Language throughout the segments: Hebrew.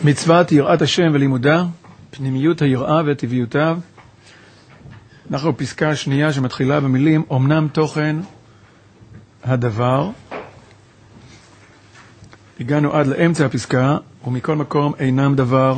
מצוות יראת השם ולימודה, פנימיות היראה וטבעיותיו. אנחנו בפסקה השנייה שמתחילה במילים אמנם תוכן הדבר. הגענו עד לאמצע הפסקה, ומכל מקום אינם דבר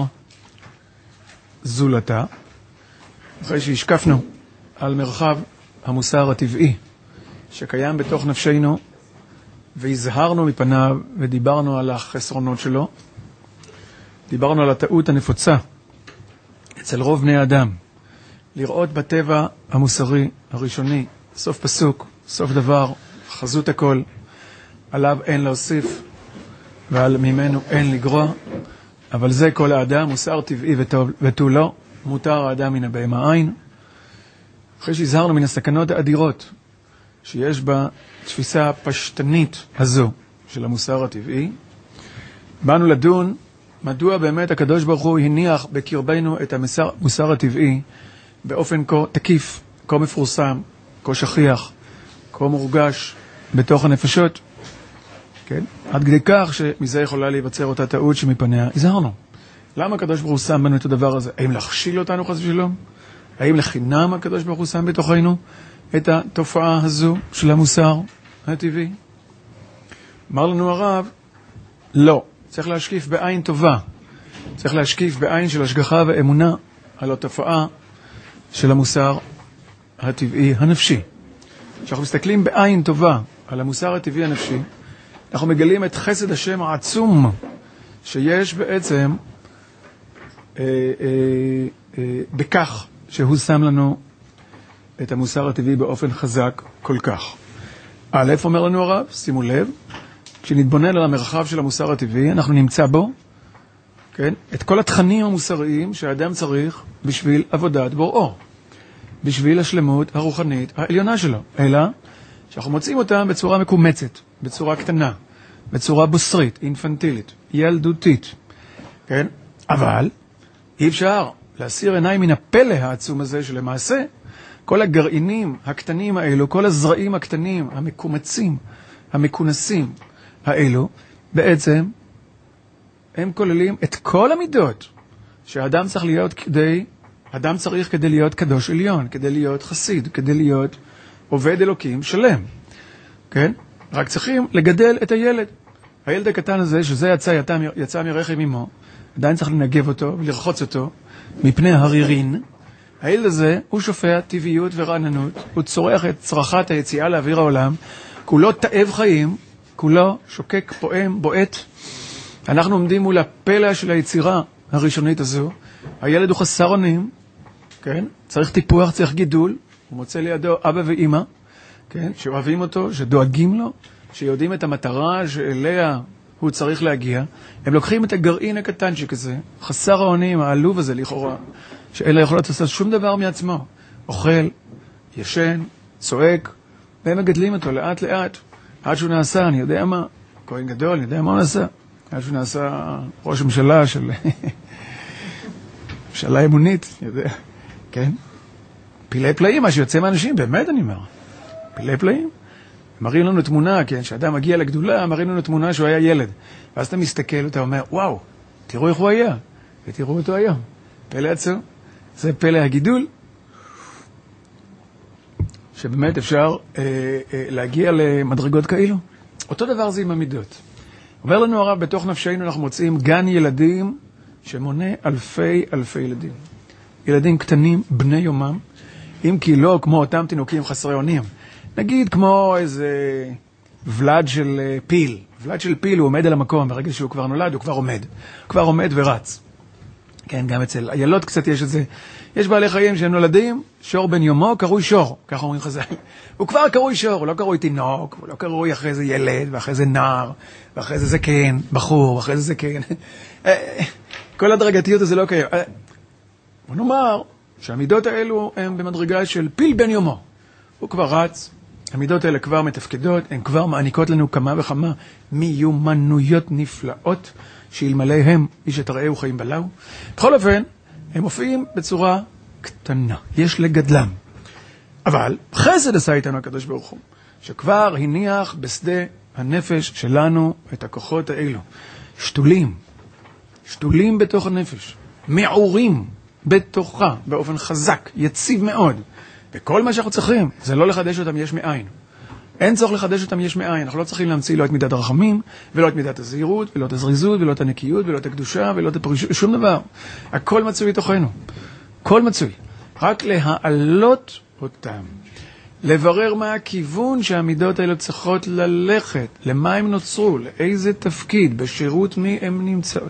זולתה. אחרי שהשקפנו על מרחב המוסר הטבעי שקיים בתוך נפשנו, והזהרנו מפניו ודיברנו על החסרונות שלו, דיברנו על הטעות הנפוצה אצל רוב בני האדם, לראות בטבע המוסרי הראשוני סוף פסוק, סוף דבר, חזות הכל, עליו אין להוסיף ועל ממנו אין לגרוע, אבל זה כל האדם, מוסר טבעי ותו לא, מותר האדם מן הבהמה עין. אחרי שהזהרנו מן הסכנות האדירות שיש בתפיסה הפשטנית הזו של המוסר הטבעי, באנו לדון מדוע באמת הקדוש ברוך הוא הניח בקרבנו את המוסר הטבעי באופן כה תקיף, כה מפורסם, כה שכיח, כה מורגש בתוך הנפשות. כן? עד כדי כך שמזה יכולה להיווצר אותה טעות שמפניה הזהרנו. למה הקדוש ברוך הוא שם בנו את הדבר הזה? האם להכשיל אותנו חס ושלום? האם לחינם הקדוש ברוך הוא שם בתוכנו את התופעה הזו של המוסר הטבעי? אמר לנו הרב, לא. צריך להשקיף בעין טובה. צריך להשקיף בעין של השגחה ואמונה על התופעה של המוסר הטבעי הנפשי. כשאנחנו מסתכלים בעין טובה על המוסר הטבעי הנפשי, אנחנו מגלים את חסד השם העצום שיש בעצם בכך שהוא שם לנו את המוסר הטבעי באופן חזק כל כך. א', אומר לנו הרב, שימו לב, כשנתבונן על המרחב של המוסר הטבעי, אנחנו נמצא בו, כן, את כל התכנים המוסריים שהאדם צריך בשביל עבודת בוראו, בשביל השלמות הרוחנית העליונה שלו, אלא שאנחנו מוצאים אותם בצורה מקומצת, בצורה קטנה, בצורה בוסרית, אינפנטילית, ילדותית, כן? אבל אי אפשר להסיר עיניים מן הפלא העצום הזה שלמעשה כל הגרעינים הקטנים האלו, כל הזרעים הקטנים, המקומצים, המכונסים האלו, בעצם הם כוללים את כל המידות שהאדם צריך להיות כדי להיות קדוש עליון, כדי להיות חסיד, כדי להיות עובד אלוקים שלם. כן? רק צריכים לגדל את הילד. הילד הקטן הזה, שזה יצא מרחם אמו, עדיין צריך לנגב אותו ולרחוץ אותו מפני הרירין. הילד הזה הוא שופע טבעיות ורעננות, הוא צורך את צרכת היציאה לאוויר העולם, כולו תאב חיים, כולו שוקק, פועם, בועט. אנחנו עומדים מול הפלא של היצירה הראשונית הזו. הילד הוא חסר אונים, כן? צריך טיפוח, צריך גידול. הוא מוצא לידו אבא ואמא, כן? שאוהבים אותו, שדואגים לו, שיודעים את המטרה שאליה הוא צריך להגיע. הם לוקחים את הגרעין הקטנצ'יק הזה, חסר האונים, העלוב הזה לכאורה, שאלה יכולות לעשות שום דבר מעצמו. אוכל, ישן, צועק, והם מגדלים אותו לאט לאט. עד שהוא נעשה, אני יודע מה, כהן גדול, אני יודע מה הוא נעשה. עד שהוא נעשה ראש ממשלה של ממשלה אמונית, אני יודע, כן? פילי פלאים, מה שיוצא מאנשים, באמת אני אומר. פילי פלאים. מראים לנו תמונה, כן? שאדם מגיע לגדולה, מראים לנו תמונה שהוא היה ילד. ואז אתה מסתכל ואתה אומר, וואו, תראו איך הוא היה. ותראו אותו היום. פלא עצום. זה פלא הגידול. שבאמת אפשר להגיע למדרגות כאלו. אותו דבר זה עם המידות. אומר לנו הרב, בתוך נפשנו אנחנו מוצאים גן ילדים שמונה אלפי ילדים. ילדים קטנים, בני יומם, אם כי לא כמו אותם תינוקים חסרי אונים. נגיד כמו איזה ולד של פיל. ולד של פיל הוא עומד על המקום, ברגע שהוא כבר נולד הוא כבר עומד. הוא כבר עומד ורץ. כן, גם אצל איילות קצת יש את זה. יש בעלי חיים שהם נולדים, שור בן יומו, קרוי שור, ככה אומרים חז"ל. הוא כבר קרוי שור, הוא לא קרוי תינוק, הוא לא קרוי אחרי זה ילד, ואחרי זה נער, ואחרי זה זקן, בחור, ואחרי זה זקן. כל הדרגתיות הזה לא קיים. בוא נאמר שהמידות האלו הן במדרגה של פיל בן יומו. הוא כבר רץ, המידות האלה כבר מתפקדות, הן כבר מעניקות לנו כמה וכמה מיומנויות נפלאות, שאלמלא הם איש יתראהו חיים בלעו. בכל אופן, הם מופיעים בצורה קטנה, יש לגדלם. אבל חסד עשה איתנו הקדוש ברוך הוא, שכבר הניח בשדה הנפש שלנו את הכוחות האלו, שתולים, שתולים בתוך הנפש, מעורים בתוכה, באופן חזק, יציב מאוד. וכל מה שאנחנו צריכים, זה לא לחדש אותם יש מאין. אין צורך לחדש אותם יש מאין. אנחנו לא צריכים להמציא לא את מידת הרחמים, ולא את מידת הזהירות, ולא את הזריזות, ולא את הנקיות, ולא את הקדושה, ולא את הפרישות, שום דבר. הכל מצוי בתוכנו. כל מצוי. רק להעלות אותם. לברר מה הכיוון שהמידות האלה צריכות ללכת, למה הם נוצרו, לאיזה תפקיד, בשירות מי הם נמצאות.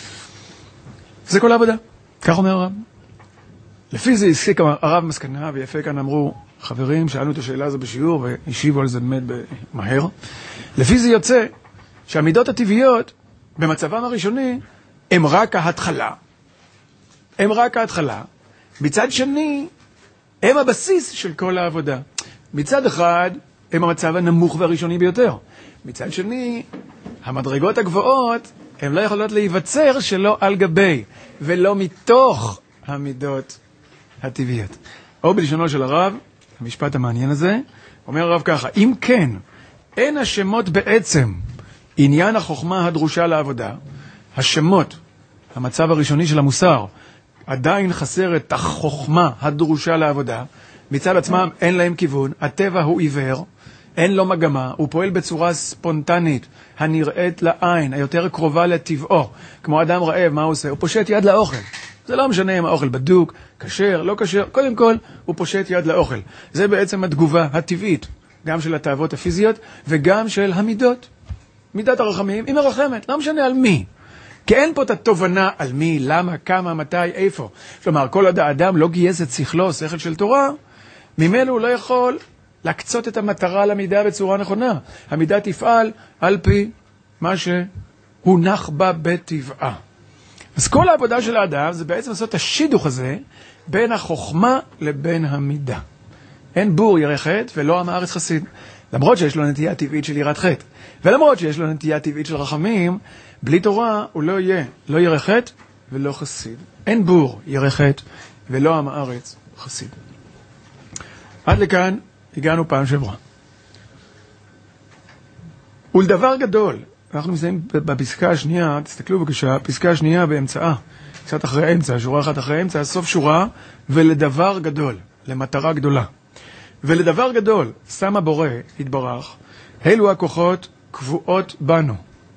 זה כל העבודה. כך אומר הרב. לפי זה הסיק הרב מסקנה, ויפה כאן אמרו חברים, שאלנו את השאלה הזו בשיעור, והשיבו על זה באמת מהר. לפי זה יוצא שהמידות הטבעיות, במצבם הראשוני, הם רק ההתחלה. הם רק ההתחלה. מצד שני, הם הבסיס של כל העבודה. מצד אחד, הם המצב הנמוך והראשוני ביותר. מצד שני, המדרגות הגבוהות, הן לא יכולות להיווצר שלא על גבי, ולא מתוך המידות הטבעיות. או בלשונו של הרב, המשפט המעניין הזה, אומר הרב ככה, אם כן, אין השמות בעצם עניין החוכמה הדרושה לעבודה, השמות, המצב הראשוני של המוסר, עדיין חסר את החוכמה הדרושה לעבודה, מצד עצמם אין להם כיוון, הטבע הוא עיוור, אין לו מגמה, הוא פועל בצורה ספונטנית, הנראית לעין, היותר קרובה לטבעו, כמו אדם רעב, מה הוא עושה? הוא פושט יד לאוכל. זה לא משנה אם האוכל בדוק, כשר, לא כשר, קודם כל הוא פושט יד לאוכל. זה בעצם התגובה הטבעית, גם של התאוות הפיזיות וגם של המידות. מידת הרחמים היא מרחמת, לא משנה על מי. כי אין פה את התובנה על מי, למה, כמה, מתי, איפה. כלומר, כל עוד האדם לא גייס את שכלו, שכל של תורה, ממנו הוא לא יכול להקצות את המטרה למידה בצורה נכונה. המידה תפעל על פי מה שהונח בה בטבעה. אז כל העבודה של האדם זה בעצם לעשות את השידוך הזה בין החוכמה לבין המידה. אין בור ירא חטא ולא עם הארץ חסיד. למרות שיש לו נטייה טבעית של יראת חטא, ולמרות שיש לו נטייה טבעית של רחמים, בלי תורה הוא לא יהיה לא ירא חטא ולא חסיד. אין בור ירא חטא ולא עם הארץ חסיד. עד לכאן הגענו פעם שעברה. ולדבר גדול, אנחנו מסיימים בפסקה השנייה, תסתכלו בבקשה, פסקה השנייה באמצעה, קצת אחרי האמצע, שורה אחת אחרי האמצע, סוף שורה, ולדבר גדול, למטרה גדולה. ולדבר גדול, שם הבורא, התברך, אלו הכוחות קבועות בנו,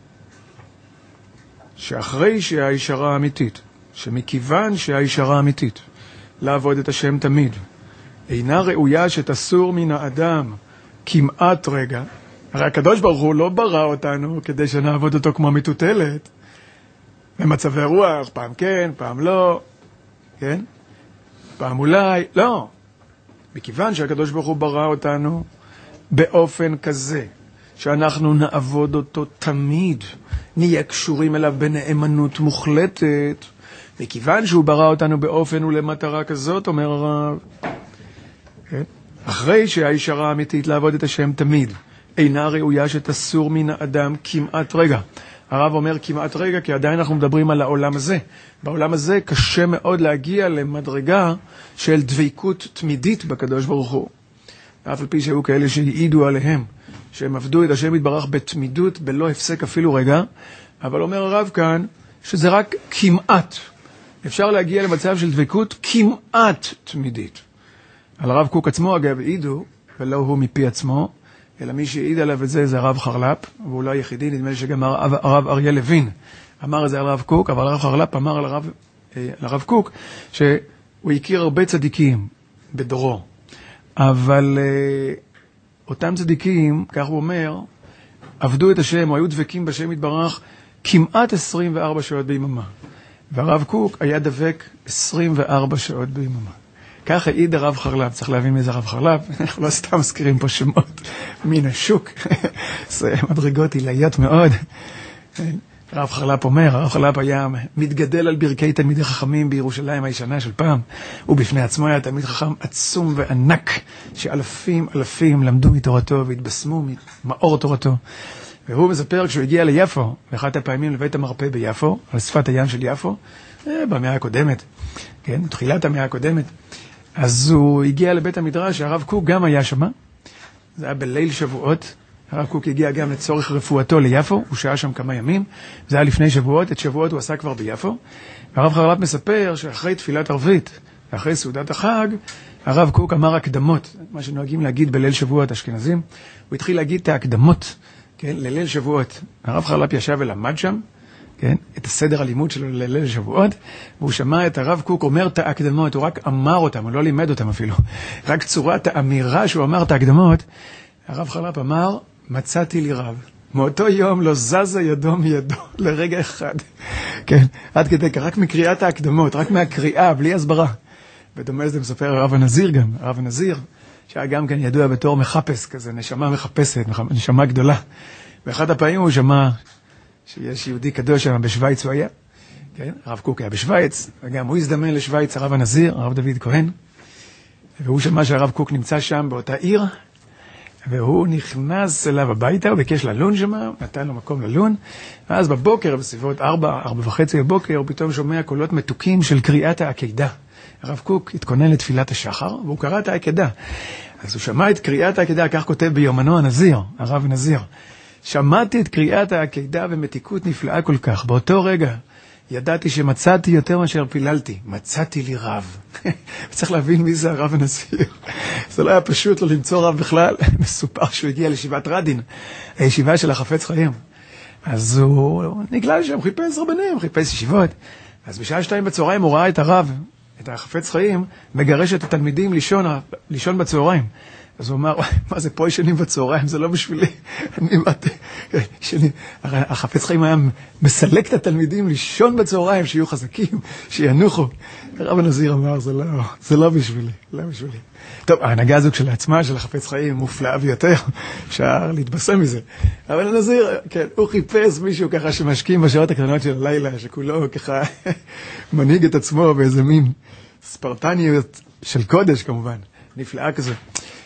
שאחרי שהישרה אמיתית, שמכיוון שהישרה אמיתית, לעבוד את השם תמיד, אינה ראויה שתסור מן האדם כמעט רגע, הרי הקדוש ברוך הוא לא ברא אותנו כדי שנעבוד אותו כמו מטוטלת, במצבי רוח, פעם כן, פעם לא, כן? פעם אולי, לא. מכיוון שהקדוש ברוך הוא ברא אותנו באופן כזה, שאנחנו נעבוד אותו תמיד, נהיה קשורים אליו בנאמנות מוחלטת, מכיוון שהוא ברא אותנו באופן ולמטרה כזאת, אומר הרב, כן? אחרי שהישרה האמיתית לעבוד את השם תמיד, אינה ראויה שתסור מן האדם כמעט רגע. הרב אומר כמעט רגע, כי עדיין אנחנו מדברים על העולם הזה. בעולם הזה קשה מאוד להגיע למדרגה של דביקות תמידית בקדוש ברוך הוא. אף על פי שהיו כאלה שהעידו עליהם, שהם עבדו את השם יתברך בתמידות, בלא הפסק אפילו רגע, אבל אומר הרב כאן, שזה רק כמעט. אפשר להגיע למצב של דביקות כמעט תמידית. על הרב קוק עצמו, אגב, העידו, ולא הוא מפי עצמו, אלא מי שהעיד עליו את זה זה הרב חרל"פ, והוא לא היחידי, נדמה לי שגם הרב אריה לוין אמר את זה על הרב קוק, אבל הרב חרל"פ אמר על הרב קוק, שהוא הכיר הרבה צדיקים בדורו, אבל אותם צדיקים, כך הוא אומר, עבדו את השם, או היו דבקים בשם יתברך, כמעט 24 שעות ביממה. והרב קוק היה דבק 24 שעות ביממה. כך העיד הרב חרל"פ, צריך להבין מי זה הרב חרל"פ, אנחנו לא סתם מזכירים פה שמות מן השוק, זה מדרגות עילאיות מאוד. הרב חרל"פ אומר, הרב חרל"פ היה מתגדל על ברכי תלמידי חכמים בירושלים הישנה של פעם, ובפני עצמו היה תלמיד חכם עצום וענק, שאלפים למדו מתורתו והתבשמו ממאור תורתו. והוא מספר כשהוא הגיע ליפו, באחת הפעמים לבית המרפא ביפו, על שפת הים של יפו, במאה הקודמת, כן, תחילת המאה הקודמת, אז הוא הגיע לבית המדרש, הרב קוק גם היה שם, זה היה בליל שבועות, הרב קוק הגיע גם לצורך רפואתו ליפו, הוא שהיה שם כמה ימים, זה היה לפני שבועות, את שבועות הוא עשה כבר ביפו, והרב חרל"פ מספר שאחרי תפילת ערבית, ואחרי סעודת החג, הרב קוק אמר הקדמות, מה שנוהגים להגיד בליל שבועות אשכנזים, הוא התחיל להגיד את ההקדמות, כן, לליל שבועות. הרב חרל"פ ישב ולמד שם, כן, את הסדר הלימוד שלו לליל שבועות, והוא שמע את הרב קוק אומר את ההקדמות, הוא רק אמר אותם, הוא לא לימד אותם אפילו, רק צורת האמירה שהוא אמר את ההקדמות, הרב חרל"פ אמר, מצאתי לי רב. מאותו יום לא זזה ידו מידו לרגע אחד. כן, עד כדי כך, רק מקריאת ההקדמות, רק מהקריאה, בלי הסברה. ודומה לזה מספר הרב הנזיר גם, הרב הנזיר, שהיה גם כן ידוע בתור מחפש כזה, נשמה מחפשת, נשמה גדולה. באחד הפעמים הוא שמע שיש יהודי קדוש שם בשוויץ הוא היה, כן, הרב קוק היה בשוויץ, וגם הוא הזדמן לשוויץ, הרב הנזיר, הרב דוד כהן, והוא שמע שהרב קוק נמצא שם באותה עיר, והוא נכנס אליו הביתה, הוא ביקש ללון שם, נתן לו מקום ללון, ואז בבוקר, בסביבות 4:30 בבוקר, הוא פתאום שומע קולות מתוקים של קריאת העקדה. הרב קוק התכונן לתפילת השחר, והוא קרא את העקדה. אז הוא שמע את קריאת העקדה, כך כותב ביומנו הנזיר, הרב נזיר. שמעתי את קריאת העקדה ומתיקות נפלאה כל כך. באותו רגע ידעתי שמצאתי יותר מאשר פיללתי. מצאתי לי רב. צריך להבין מי זה הרב הנזיר. זה לא היה פשוט לו למצוא רב בכלל. מסופר שהוא הגיע לישיבת רדין, הישיבה של החפץ חיים. אז הוא נגלה שם, חיפש רבנים, חיפש ישיבות. אז בשעה 2 בצהריים הוא ראה את הרב, את החפץ חיים, מגרש את התלמידים לישון בצהריים. אז הוא אמר, מה זה פה ישנים בצהריים, זה לא בשבילי. החפץ חיים היה מסלק את התלמידים לישון בצהריים, שיהיו חזקים, שינוחו. הרב הנזיר אמר, זה לא בשבילי, לא בשבילי. טוב, ההנהגה הזו כשלעצמה של החפץ חיים מופלאה ביותר, אפשר להתבשם מזה. אבל הנזיר, כן, הוא חיפש מישהו ככה שמשקיעים בשעות הקטנות של הלילה, שכולו ככה מנהיג את עצמו באיזה מין ספרטניות של קודש כמובן, נפלאה כזה.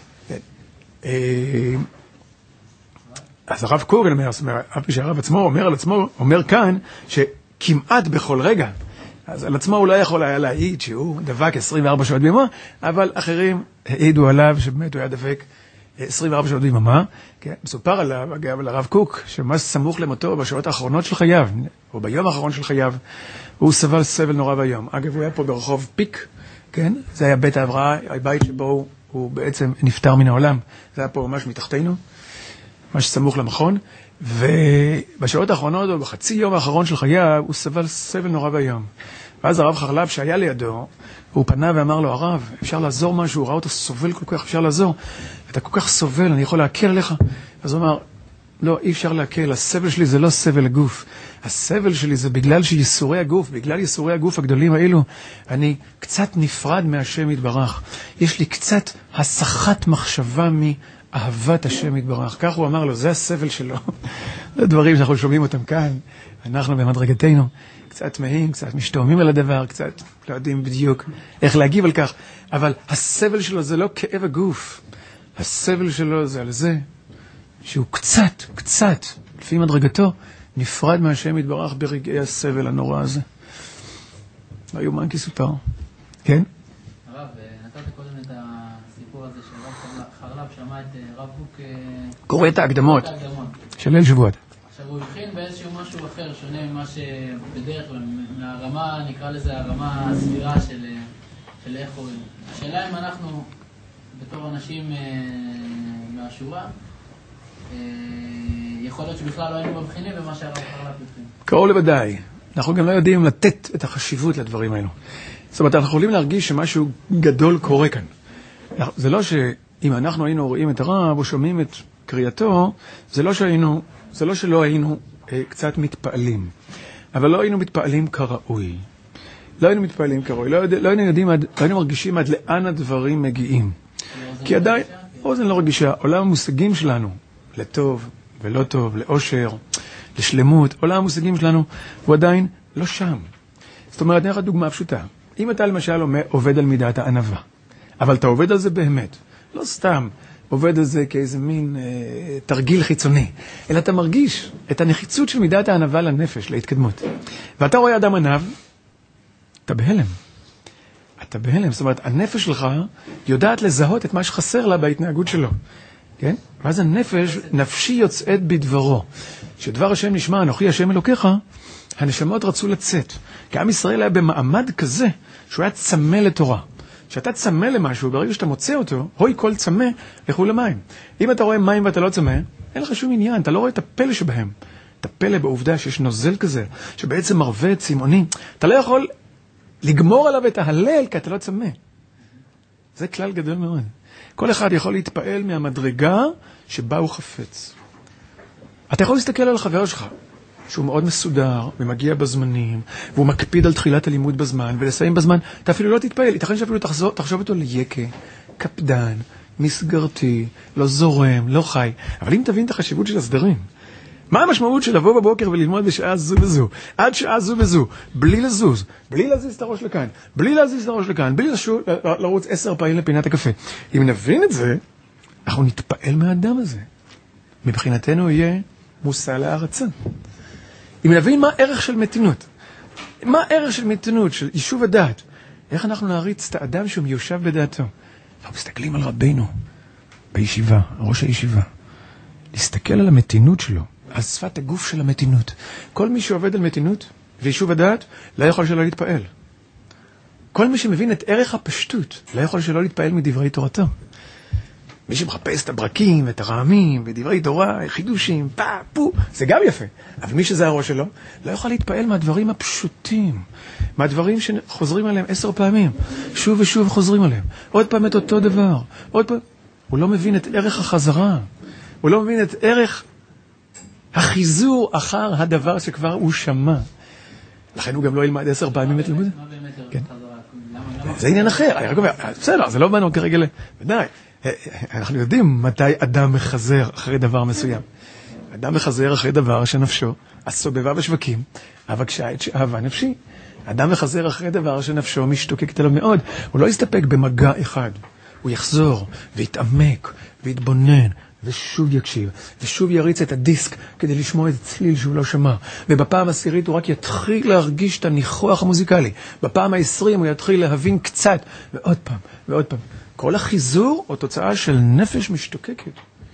אז הרב קוק, שהרב עצמו אומר על עצמו, אומר כאן שכמעט בכל רגע, אז על עצמו הוא לא יכול היה להעיד שהוא דבק 24 שעות ביממה, אבל אחרים העידו עליו שבאמת הוא היה דבק 24 שעות ביממה. מסופר עליו, אגב, על הרב קוק, שממש סמוך למותו בשעות האחרונות של חייו, או ביום האחרון של חייו, הוא סבל סבל נורא ביום. אגב, הוא היה פה ברחוב פיק, כן? זה היה בית ההבראה, הבית שבו הוא בעצם נפטר מן העולם. זה היה פה ממש מתחתנו, ממש סמוך למכון, ובשעות האחרונות, או בחצי יום האחרון של חייו, הוא סבל סבל נורא ביום. ואז הרב חרל"פ שהיה לידו, הוא פנה ואמר לו, הרב, אפשר לעזור משהו? הוא ראה אותו סובל כל כך, אפשר לעזור? אתה כל כך סובל, אני יכול להקל עליך? אז הוא אמר, לא, אי אפשר להקל, הסבל שלי זה לא סבל הגוף. הסבל שלי זה בגלל שיסורי הגוף, בגלל יסורי הגוף הגדולים האלו, אני קצת נפרד מהשם יתברך. יש לי קצת הסחת מחשבה מאהבת השם יתברך. כך הוא אמר לו, זה הסבל שלו. זה דברים שאנחנו שומעים אותם כאן, אנחנו במדרגתנו, קצת תמהים, קצת משתוממים על הדבר, קצת לא יודעים בדיוק איך להגיב על כך, אבל הסבל שלו זה לא כאב הגוף. הסבל שלו זה על זה שהוא קצת, לפי מדרגתו, נפרד מהשם יתברך ברגעי הסבל הנורא הזה. לא יאומן כי סופר. כן? הרב, נתת קודם את הסיפור הזה שרב חרל"פ שמע את רב קוק קורא את ההקדמות של ליל שבועות. עכשיו הוא הבחין באיזשהו משהו אחר, שונה ממה שבדרך כלל, מהרמה, נקרא לזה הרמה הסבירה של איך קוראים. השאלה אם אנחנו, בתור אנשים מהשורה, יכול להיות שבכלל לא היינו מבחינים במה שהרב חרל"פ הבחין. קרוב לוודאי. אנחנו גם לא יודעים לתת את החשיבות לדברים האלו. זאת אומרת, אנחנו יכולים להרגיש שמשהו גדול קורה כאן. זה לא שאם אנחנו היינו רואים את הרב או שומעים את קריאתו, זה לא שלא היינו קצת מתפעלים. אבל לא היינו מתפעלים כראוי. לא היינו מרגישים עד לאן הדברים מגיעים. כי עדיין, אוזן לא רגישה, עולם המושגים שלנו, לטוב ולא טוב, לאושר, לשלמות, עולם המושגים שלנו הוא עדיין לא שם. זאת אומרת, נראה דוגמה פשוטה. אם אתה למשל עובד על מידת הענווה, אבל אתה עובד על זה באמת, לא סתם עובד על זה כאיזה מין תרגיל חיצוני, אלא אתה מרגיש את הנחיצות של מידת הענווה לנפש, להתקדמות. ואתה רואה אדם ענב, אתה בהלם. זאת אומרת, הנפש שלך יודעת לזהות את מה שחסר לה בהתנהגות שלו. כן? ואז הנפש, נפשי יוצאת בדברו. שדבר השם נשמע, אנוכי השם אלוקיך, הנשמות רצו לצאת. כי עם ישראל היה במעמד כזה, שהוא היה צמא לתורה. כשאתה צמא למשהו, ברגע שאתה מוצא אותו, הוי כל צמא, לכו למים. אם אתה רואה מים ואתה לא צמא, אין לך שום עניין, אתה לא רואה את הפלא שבהם. את הפלא בעובדה שיש נוזל כזה, שבעצם מרווה את צמאוני. אתה לא יכול לגמור עליו את ההלל, כי אתה לא צמא. זה כלל גדול מאוד. כל אחד יכול להתפעל מהמדרגה שבה הוא חפץ. אתה יכול להסתכל על החבר שלך, שהוא מאוד מסודר, ומגיע בזמנים, והוא מקפיד על תחילת הלימוד בזמן, ולסיים בזמן, אתה אפילו לא תתפעל, ייתכן שאפילו תחשוב אותו ליקה, קפדן, מסגרתי, לא זורם, לא חי. אבל אם תבין את החשיבות של הסדרים, מה המשמעות של לבוא בבוקר וללמוד בשעה זו וזו, עד שעה זו וזו, בלי לזוז, בלי להזיז את הראש לכאן, בלי להזיז את הראש לכאן, בלי לרוץ 10 פעמים לפינת הקפה. אם נבין את זה, אנחנו נתפעל מהאדם הזה. מבחינתנו יהיה מושא להערצה. אם נבין מה הערך של מתינות, מה הערך של מתינות, של יישוב הדעת, איך אנחנו נעריץ את האדם שהוא מיושב בדעתו. אנחנו מסתכלים על רבינו בישיבה, ראש הישיבה. להסתכל על המתינות שלו, על שפת הגוף של המתינות. כל מי שעובד על מתינות ויישוב הדעת, לא יכול שלא להתפעל. כל מי שמבין את ערך הפשטות, לא יכול שלא להתפעל מדברי תורתו. מי שמחפש את הברקים ואת הרעמים ודברי תורה, חידושים, פו, זה גם יפה. אבל מי שזה הראש שלו, לא יכול להתפעל מהדברים הפשוטים, מהדברים שחוזרים עליהם 10 פעמים, שוב ושוב חוזרים עליהם. עוד פעם את אותו דבר, עוד פעם. הוא לא מבין את ערך החזרה, הוא לא מבין את ערך החיזור אחר הדבר שכבר הוא שמע. לכן הוא גם לא ילמד 10 פעמים את לימוד. מה באמת ערך החזרה? זה עניין אחר. בסדר, זה לא באנו כרגע ודאי. אנחנו יודעים מתי אדם מחזר אחרי דבר מסוים. אדם מחזר אחרי דבר שנפשו, הסובבה בשווקים, אבקשה את שאהבה נפשי. אדם מחזר אחרי דבר שנפשו משתוקקת אליו מאוד. הוא לא יסתפק במגע אחד. הוא יחזור ויתעמק ויתבונן ושוב יקשיב ושוב יריץ את הדיסק כדי לשמוע את צליל שהוא לא שמע. ובפעם העשירית הוא רק יתחיל להרגיש את הניחוח המוזיקלי. בפעם ה-20 הוא יתחיל להבין קצת ועוד פעם ועוד פעם. כל החיזור הוא תוצאה של נפש משתוקקת.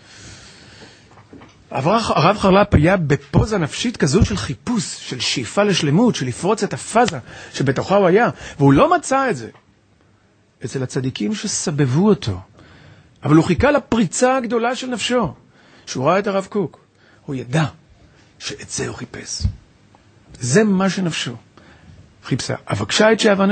הרב חרל"פ היה בפוזה נפשית כזאת של חיפוש, של שאיפה לשלמות, של לפרוץ את הפאזה שבתוכה הוא היה, והוא לא מצא את זה אצל הצדיקים שסבבו אותו. אבל הוא חיכה לפריצה הגדולה של נפשו. שהוא ראה את הרב קוק, הוא ידע שאת זה הוא חיפש. זה מה שנפשו חיפשה. אבקשה את שאהבה